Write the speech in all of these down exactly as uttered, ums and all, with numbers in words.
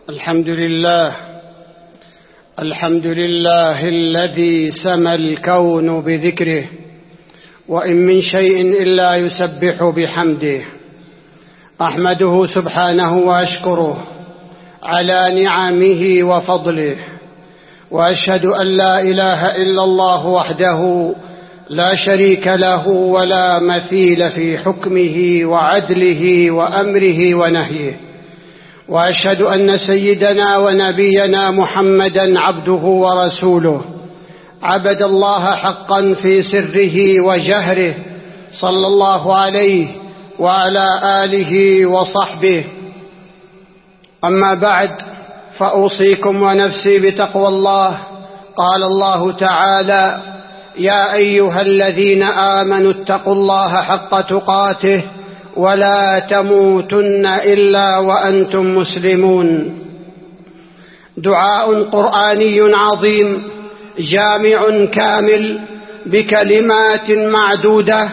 الحمد لله الحمد لله الذي سمى الكون بذكره، وإن من شيء إلا يسبح بحمده. أحمده سبحانه وأشكره على نعمه وفضله، وأشهد أن لا إله إلا الله وحده لا شريك له ولا مثيل في حكمه وعدله وأمره ونهيه، وأشهد أن سيدنا ونبينا محمدًا عبده ورسوله، عبد الله حقًا في سره وجهره، صلى الله عليه وعلى آله وصحبه. أما بعد، فأوصيكم ونفسي بتقوى الله. قال الله تعالى: يا أيها الذين آمنوا اتقوا الله حق تقاته ولا تموتن إلا وأنتم مسلمون. دعاء قرآني عظيم جامع كامل بكلمات معدودة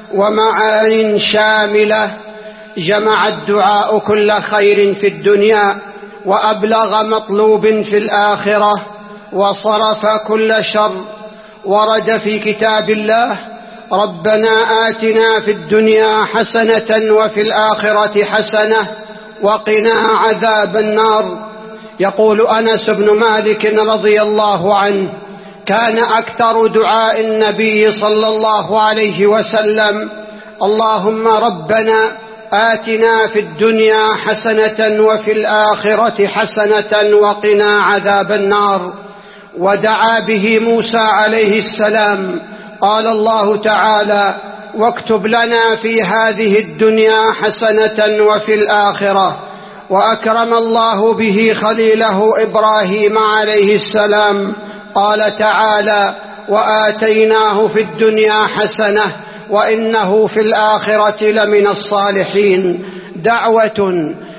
ومعان شاملة، جمع الدعاء كل خير في الدنيا وأبلغ مطلوب في الآخرة، وصرف كل شر. ورد في كتاب الله: ربنا آتنا في الدنيا حسنة وفي الآخرة حسنة وقنا عذاب النار. يقول أنس بن مالك رضي الله عنه: كان أكثر دعاء النبي صلى الله عليه وسلم: اللهم ربنا آتنا في الدنيا حسنة وفي الآخرة حسنة وقنا عذاب النار. ودعا به موسى عليه السلام. قال الله تعالى: واكتب لنا في هذه الدنيا حسنة وفي الآخرة. وأكرم الله به خليله إبراهيم عليه السلام. قال تعالى: وآتيناه في الدنيا حسنة وإنه في الآخرة لمن الصالحين. دعوة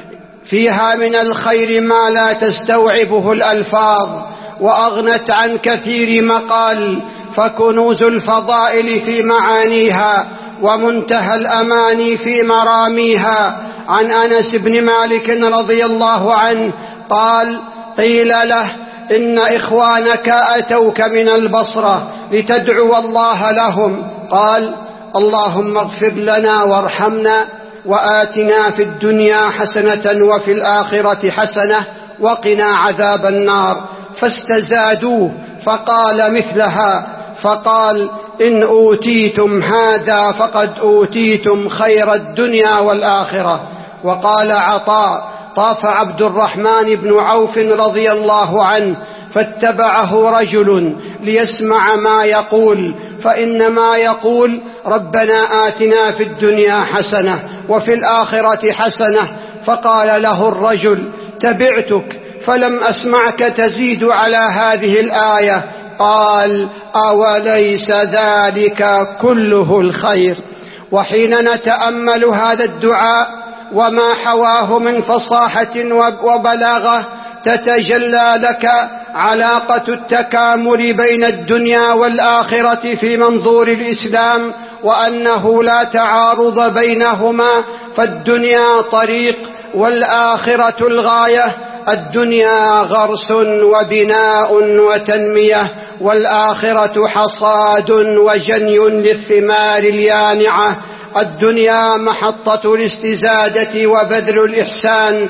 فيها من الخير ما لا تستوعبه الألفاظ، وأغنت عن كثير مقال، فكنوز الفضائل في معانيها ومنتهى الأماني في مراميها. عن أنس بن مالك رضي الله عنه قال: قيل له: إن إخوانك أتوك من البصرة لتدعو الله لهم. قال: اللهم اغفر لنا وارحمنا وآتنا في الدنيا حسنة وفي الآخرة حسنة وقنا عذاب النار. فاستزادوه فقال مثلها، فقال: إن أوتيتم هذا فقد أوتيتم خير الدنيا والآخرة. وقال عطاء: طاف عبد الرحمن بن عوف رضي الله عنه فاتبعه رجل ليسمع ما يقول، فإنما يقول: ربنا آتنا في الدنيا حسنة وفي الآخرة حسنة. فقال له الرجل: تبعتك فلم أسمعك تزيد على هذه الآية. قال: أوليس ذلك كله الخير؟ وحين نتأمل هذا الدعاء وما حواه من فصاحة وبلاغة، تتجلى لك علاقة التكامل بين الدنيا والآخرة في منظور الإسلام، وأنه لا تعارض بينهما، فالدنيا طريق والآخرة الغاية. الدنيا غرس وبناء وتنمية، والآخرة حصاد وجني للثمار اليانعة. الدنيا محطة الاستزادة وبذل الإحسان،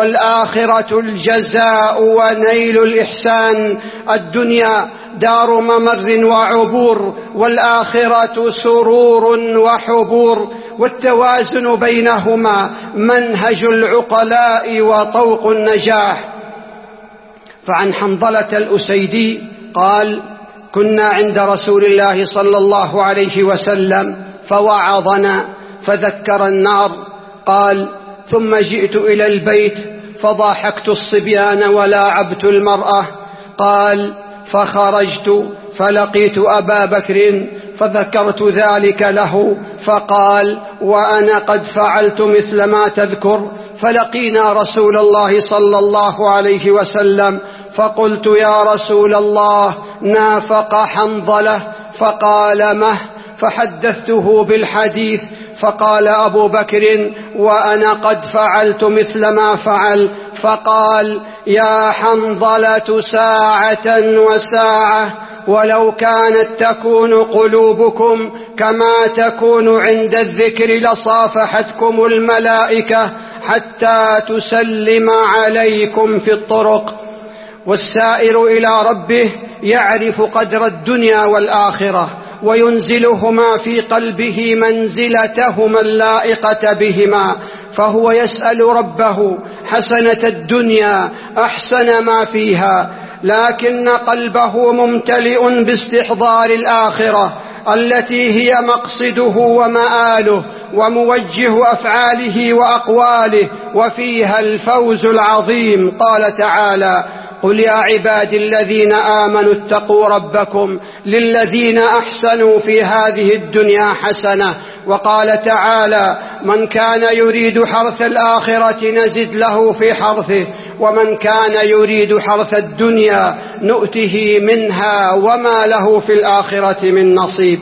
والآخرة الجزاء ونيل الإحسان. الدنيا دار ممر وعبور، والآخرة سرور وحبور، والتوازن بينهما منهج العقلاء وطوق النجاح. فعن حنظلة الأسيدي قال: كنا عند رسول الله صلى الله عليه وسلم فوعظنا فذكر النار. قال: ثم جئت إلى البيت فضاحكت الصبيان ولاعبت المرأة. قال: فخرجت فلقيت أبا بكر فذكرت ذلك له، فقال: وأنا قد فعلت مثل ما تذكر. فلقينا رسول الله صلى الله عليه وسلم فقلت: يا رسول الله، نافق حنظلة. فقال: مه؟ فحدثته بالحديث، فقال أبو بكر: وأنا قد فعلت مثل ما فعل. فقال: يا حنظلة ساعة وساعة، ولو كانت تكون قلوبكم كما تكون عند الذكر لصافحتكم الملائكة حتى تسلم عليكم في الطرق. والسائر إلى ربه يعرف قدر الدنيا والآخرة وينزلهما في قلبه منزلتهما اللائقة بهما، فهو يسأل ربه حسنة الدنيا أحسن ما فيها، لكن قلبه ممتلئ باستحضار الآخرة التي هي مقصده ومآله وموجه أفعاله وأقواله، وفيها الفوز العظيم. قال تعالى: قل يا عبادي الذين آمنوا اتقوا ربكم للذين أحسنوا في هذه الدنيا حسنة. وقال تعالى: من كان يريد حرث الآخرة نزد له في حرثه، ومن كان يريد حرث الدنيا نؤته منها وما له في الآخرة من نصيب.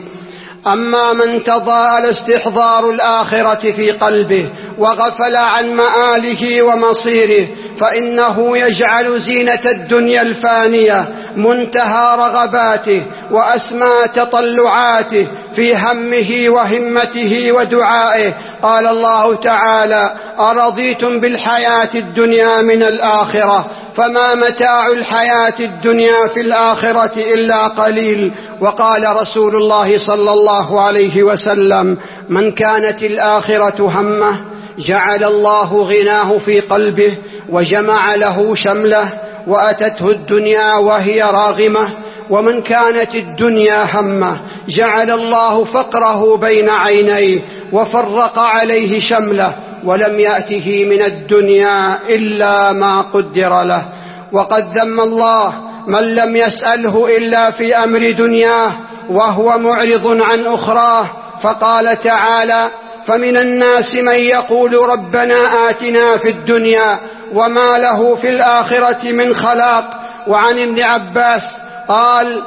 أما من تضاءل استحضار الآخرة في قلبه وغفل عن مآله ومصيره، فإنه يجعل زينة الدنيا الفانية منتهى رغباته وأسمى تطلعاته في همه وهمته ودعائه. قال الله تعالى: أرضيتم بالحياة الدنيا من الآخرة فما متاع الحياة الدنيا في الآخرة إلا قليل. وقال رسول الله صلى الله عليه وسلم: من كانت الآخرة همه جعل الله غناه في قلبه وجمع له شمله وأتته الدنيا وهي راغمة، ومن كانت الدنيا همه جعل الله فقره بين عينيه وفرق عليه شمله ولم يأته من الدنيا إلا ما قدر له. وقد ذم الله من لم يسأله إلا في أمر دنياه وهو معرض عن أخراه، فقال تعالى: فمن الناس من يقول ربنا آتنا في الدنيا وما له في الآخرة من خلاق. وعن ابن عباس قال: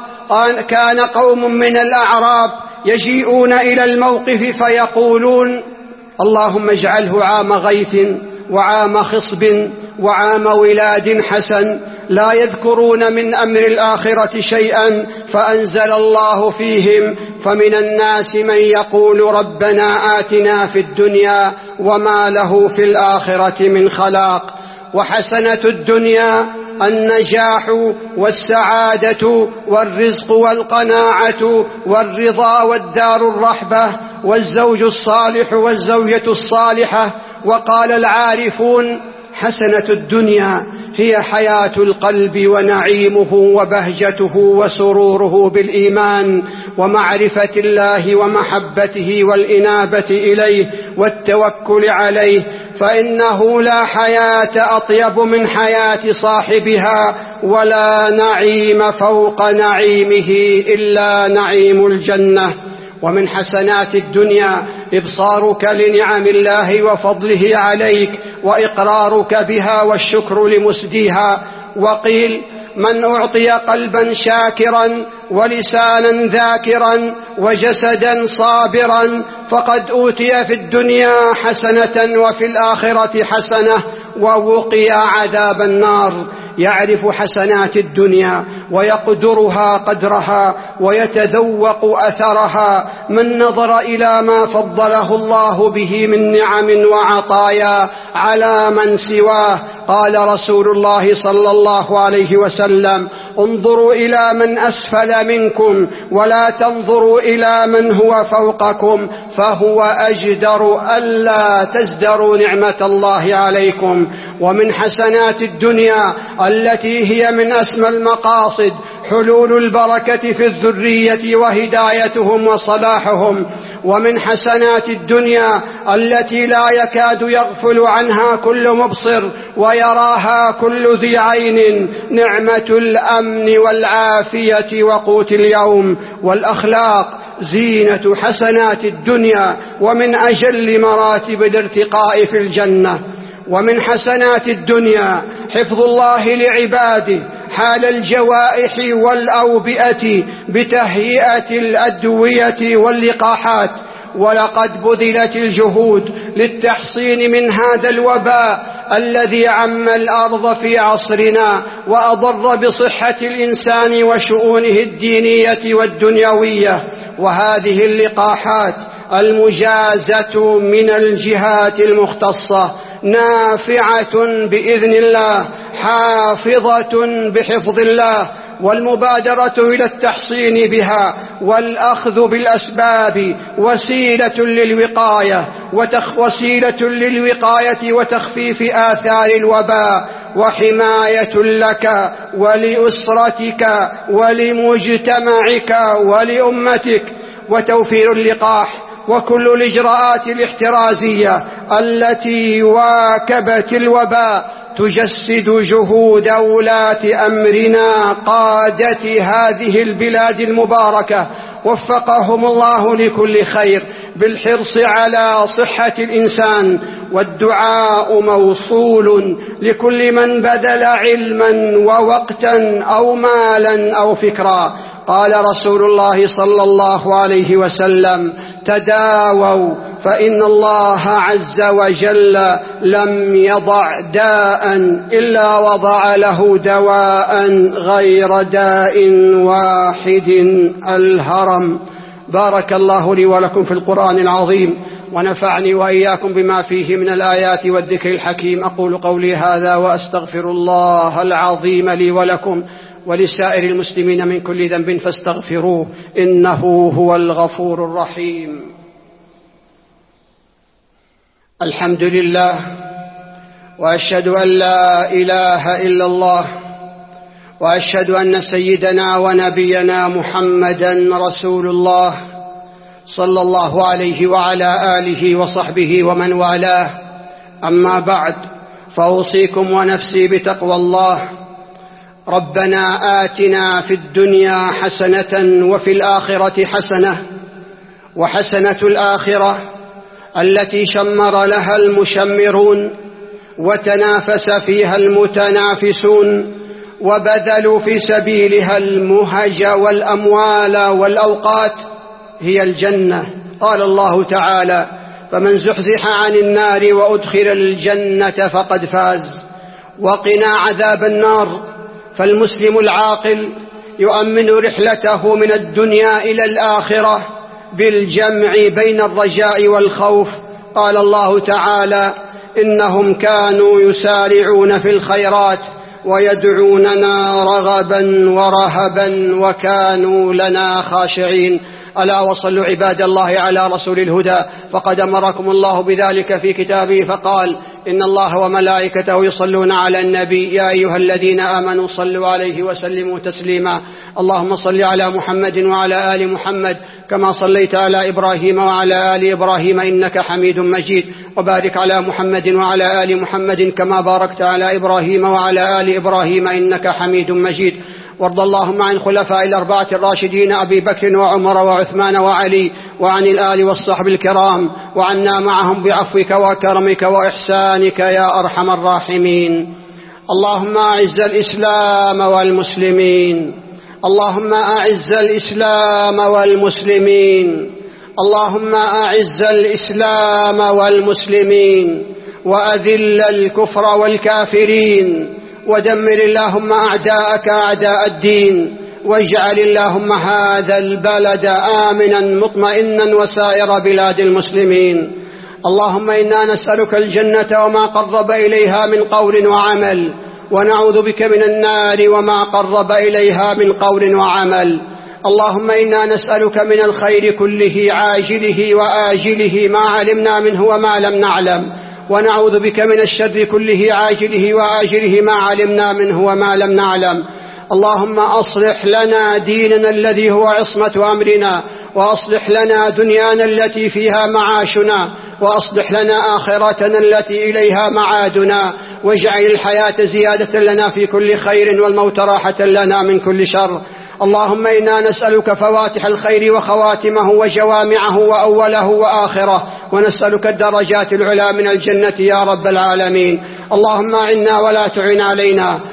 كان قوم من الأعراب يجيئون إلى الموقف فيقولون: اللهم اجعله عام غيث وعام خصب وعام ولاد حسن، لا يذكرون من أمر الآخرة شيئا، فأنزل الله فيهم: فمن الناس من يقول ربنا آتنا في الدنيا وما له في الآخرة من خلاق. وحسنة الدنيا النجاح والسعادة والرزق والقناعة والرضا والدار الرحبة والزوج الصالح والزوجة الصالحة. وقال العارفون: حسنة الدنيا هي حياة القلب ونعيمه وبهجته وسروره بالإيمان ومعرفة الله ومحبته والإنابة إليه والتوكل عليه، فإنه لا حياة أطيب من حياة صاحبها ولا نعيم فوق نعيمه إلا نعيم الجنة. ومن حسنات الدنيا إبصارك لنعم الله وفضله عليك وإقرارك بها والشكر لمسديها. وقيل: من أعطي قلبا شاكرا ولسانا ذاكرا وجسدا صابرا فقد أوتي في الدنيا حسنة وفي الآخرة حسنة ووقي عذاب النار. يعرف حسنات الدنيا ويقدرها قدرها ويتذوق أثرها من نظر إلى ما فضله الله به من نعم وعطايا على من سواه. قال رسول الله صلى الله عليه وسلم: انظروا إلى من أسفل منكم ولا تنظروا إلى من هو فوقكم، فهو أجدر ألا تزدروا نعمة الله عليكم. ومن حسنات الدنيا التي هي من أسمى المقاصد حلول البركة في الذرية وهدايتهم وصلاحهم. ومن حسنات الدنيا التي لا يكاد يغفل عنها كل مبصر ويراها كل ذي عين نعمة الأمن والعافية وقوت اليوم. والأخلاق زينة حسنات الدنيا ومن أجل مراتب الارتقاء في الجنة. ومن حسنات الدنيا حفظ الله لعباده حال الجوائح والأوبئة بتهيئة الأدوية واللقاحات. ولقد بذلت الجهود للتحصين من هذا الوباء الذي عم الأرض في عصرنا وأضر بصحة الإنسان وشؤونه الدينية والدنيوية. وهذه اللقاحات المجازة من الجهات المختصة نافعة بإذن الله، حافظة بحفظ الله، والمبادرة إلى التحصين بها والأخذ بالأسباب وسيلة للوقاية وسيلة للوقاية وتخفيف آثار الوباء، وحماية لك ولأسرتك ولمجتمعك ولأمتك، وتوفير اللقاح وكل الإجراءات الاحترازية التي واكبت الوباء تجسد جهود ولاة أمرنا قادة هذه البلاد المباركة وفقهم الله لكل خير بالحرص على صحة الإنسان. والدعاء موصول لكل من بذل علما ووقتا أو مالا أو فكرا. قال رسول الله صلى الله عليه وسلم: تداووا فإن الله عز وجل لم يضع داء إلا وضع له دواء غير داء واحد، الهرم. بارك الله لي ولكم في القرآن العظيم، ونفعني وإياكم بما فيه من الآيات والذكر الحكيم. أقول قولي هذا وأستغفر الله العظيم لي ولكم ولسائر المسلمين من كل ذنب فاستغفروه إنه هو الغفور الرحيم. الحمد لله، وأشهد أن لا إله إلا الله، وأشهد أن سيدنا ونبينا محمدا رسول الله صلى الله عليه وعلى آله وصحبه ومن والاه. أما بعد، فأوصيكم ونفسي بتقوى الله. ربنا آتنا في الدنيا حسنة وفي الآخرة حسنة، وحسنة الآخرة التي شمر لها المشمرون وتنافس فيها المتنافسون وبذلوا في سبيلها المهج والأموال والأوقات هي الجنة. قال الله تعالى: فمن زحزح عن النار وأدخل الجنة فقد فاز. وقنا عذاب النار. فالمسلم العاقل يؤمن رحلته من الدنيا إلى الآخرة بالجمع بين الرجاء والخوف. قال الله تعالى: إنهم كانوا يسارعون في الخيرات ويدعوننا رغبا ورهبا وكانوا لنا خاشعين. ألا وصلوا عباد الله على رسول الهدى، فقد أمركم الله بذلك في كتابه فقال: إن الله وملائكته يصلون على النبي يا أيها الذين آمنوا صلوا عليه وسلموا تسليما. اللهم صل على محمد وعلى آل محمد كما صليت على إبراهيم وعلى آل إبراهيم إنك حميد مجيد، وبارك على محمد وعلى آل محمد كما باركت على إبراهيم وعلى آل إبراهيم إنك حميد مجيد. وارض اللهم عن خلفاء الأربعة الراشدين أبي بكر وعمر وعثمان وعلي، وعن الآل والصحب الكرام، وعنا معهم بعفوك وكرمك وإحسانك يا أرحم الراحمين. اللهم أعز الإسلام والمسلمين، اللهم أعز الإسلام والمسلمين، اللهم أعز الإسلام والمسلمين، وأذل الكفر والكافرين، ودمر اللهم أعداءك أعداء الدين، واجعل اللهم هذا البلد آمنا مطمئنا وسائر بلاد المسلمين. اللهم إنا نسألك الجنة وما قرب إليها من قول وعمل، ونعوذ بك من النار وما قرب إليها من قول وعمل. اللهم إنا نسألك من الخير كله عاجله وآجله ما علمنا منه وما لم نعلم، ونعوذ بك من الشر كله عاجله وآجله ما علمنا منه وما لم نعلم. اللهم أصلح لنا ديننا الذي هو عصمة أمرنا، وأصلح لنا دنيانا التي فيها معاشنا، وأصلح لنا آخرتنا التي إليها معادنا، واجعل الحياة زيادة لنا في كل خير والموت راحة لنا من كل شر. اللهم إنا نسألك فواتح الخير وخواتمه وجوامعه وأوله وآخره، ونسألك الدرجات العلى من الجنة يا رب العالمين. اللهم أعنا ولا تعن علينا،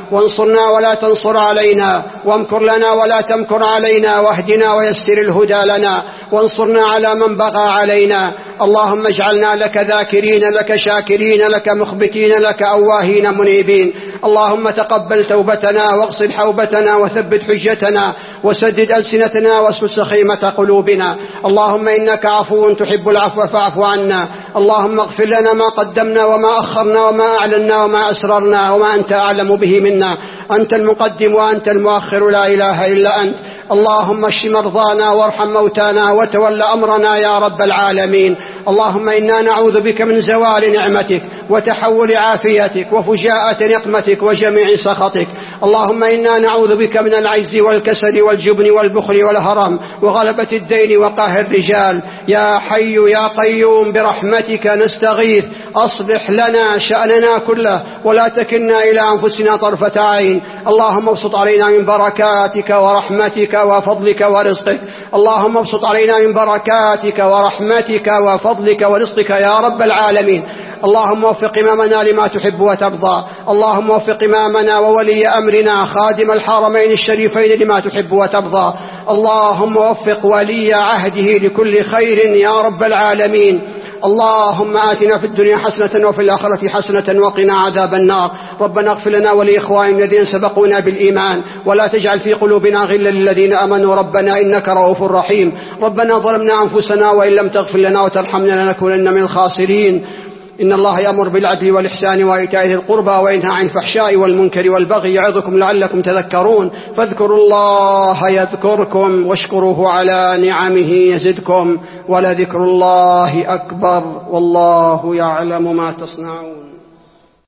وانصرنا ولا تنصر علينا، وامكر لنا ولا تمكر علينا، واهدنا ويسر الهدى لنا، وانصرنا على من بغى علينا. اللهم اجعلنا لك ذاكرين، لك شاكرين، لك مخبتين، لك أواهين منيبين. اللهم تقبل توبتنا واغسل حوبتنا وثبت حجتنا وسدد ألسنتنا واسلل سخيمة قلوبنا. اللهم إنك عفو تحب العفو فاعف عنا. اللهم اغفر لنا ما قدمنا وما أخرنا وما أعلنا وما أسررنا وما أنت أعلم به منا. أنت المقدم وأنت المؤخر، لا إله إلا أنت. اللهم اشف مرضانا وارحم موتانا وتول أمرنا يا رب العالمين. اللهم إنا نعوذ بك من زوال نعمتك وتحول عافيتك وفجاءة نقمتك وجميع سخطك. اللهم إنا نعوذ بك من العجز والكسل والجبن والبخل والهرم وغلبة الدين وقهر الرجال. يا حي يا قيوم برحمتك نستغيث، أصلح لنا شأننا كله ولا تكلنا إلى أنفسنا طرفة عين. اللهم ابسط علينا من بركاتك ورحمتك وفضلك ورزقك. اللهم ابسط علينا من بركاتك ورحمتك وفضلك ورزقك يا رب العالمين. اللهم وفق إمامنا لما تحب وترضى. اللهم وفق إمامنا وولي أمرنا خادم الحرمين الشريفين لما تحب وترضى. اللهم وفق ولي عهده لكل خير يا رب العالمين. اللهم آتنا في الدنيا حسنة وفي الآخرة حسنة وقنا عذاب النار. ربنا اغفر لنا ولإخواننا الذين سبقونا بالإيمان ولا تجعل في قلوبنا غلا للذين آمنوا ربنا إنك رؤوف رحيم. ربنا ظلمنا أنفسنا وإن لم تغفر لنا وترحمنا لنكونن من الخاسرين. إن الله يأمر بالعدل والإحسان وإيتاء ذي القربى وينهى عن الفحشاء والمنكر والبغي يعظكم لعلكم تذكرون. فاذكروا الله يذكركم واشكروه على نعمه يزدكم ولذكر الله أكبر والله يعلم ما تصنعون.